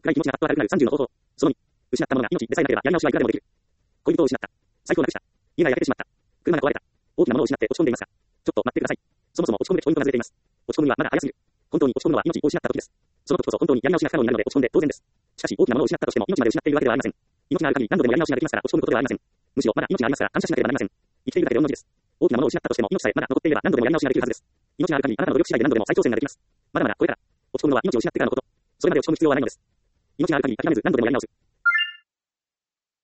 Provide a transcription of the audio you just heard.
暗い気持ちがパッと明るくなる30の方法。その2、失ったものが命でさえなければやり直しはいくらでもできる。恋人を失った。財布をなくした。家が焼けてしまった。車が壊れた。大きなものを失って落ち込んでいますが、ちょっと待ってください。そもそも落ち込むべきポイントがずれています。落ち込むにはまだ早すぎる。本当に落ち込むのは命を失った時です。その時こそ本当にやり直しが不可能になるので落ち込んで当然です。しかし大きなものを失ったとしても命まで失っているわけではありません。命がある限り何度でもやり直しができますから落ち込むことではありません。むしろまだ命がありますから感謝しなければなりません。生きているだけで御の字です。大きなものを失ったとしても命さえまだ残っていれば何度でもやり直しができるはずです。命がある限りあなたの努力次第で何度でも再挑戦ができます。まだまだこれから。落ち込むのは命を失ってからのこと。それまで落ち込む必要はないのです。命がある限り諦めず何度でもやり直す。